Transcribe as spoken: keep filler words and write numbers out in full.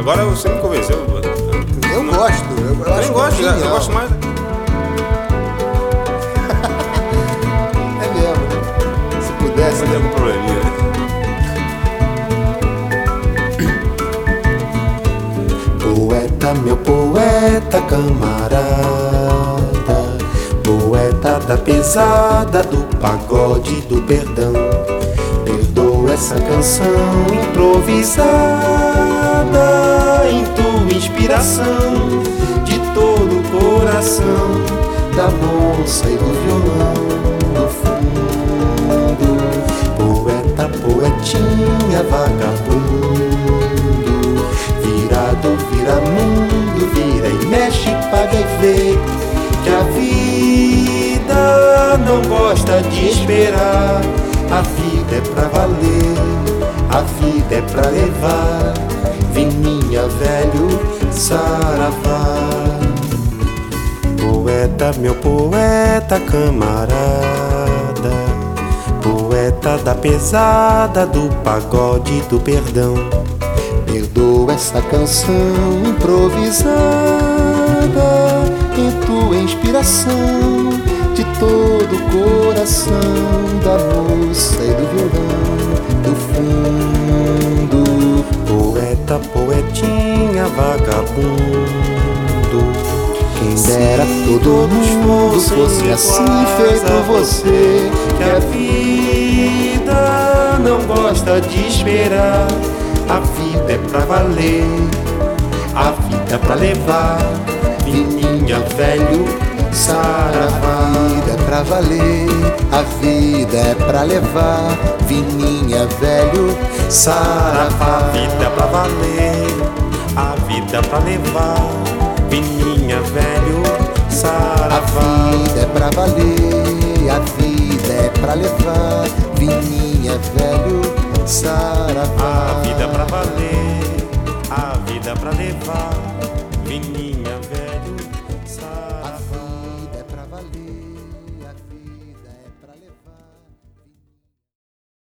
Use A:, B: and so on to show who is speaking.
A: Agora você me convenceu.
B: Eu
A: Não.
B: gosto, eu, eu
A: Eu
B: acho
A: nem gosto,
B: genial.
A: eu gosto mais.
B: É mesmo, né? Se pudesse,
A: Mas tem
B: né?
A: algum probleminha, né?
B: Poeta, meu poeta camarada, poeta da pesada, do pagode, do perdão. Perdoa essa canção improvisada, em tua inspiração, de todo o coração, da moça e do violão, do fundo. Poeta, poetinha, vagabundo, virado, vira mundo, vira e mexe, paga e vê que a vida não gosta de esperar. A vida é pra valer, a vida é pra levar. Vininha, velho, saravá. Poeta, meu poeta camarada, poeta da pesada, do pagode, do perdão. Perdoa essa canção improvisada, em tua inspiração, de todo o coração, da moça e do violão, do fundo. Poeta, poetinha, vagabundo, quem dera todo mundo fosse assim feito você, que a vida não gosta de esperar. A vida é pra valer, a vida é pra levar. Vininha, velho, saravá. A vida é pra valer, a vida é pra levar. Vininha, velho, saravá.
A: A vida é pra valer, a vida é pra levar. Vininha, velho, saravá.
B: A vida é pra valer, a vida é pra levar. Vininha, velho, saravá.
A: A vida é pra valer, a vida é pra levar. Vininha.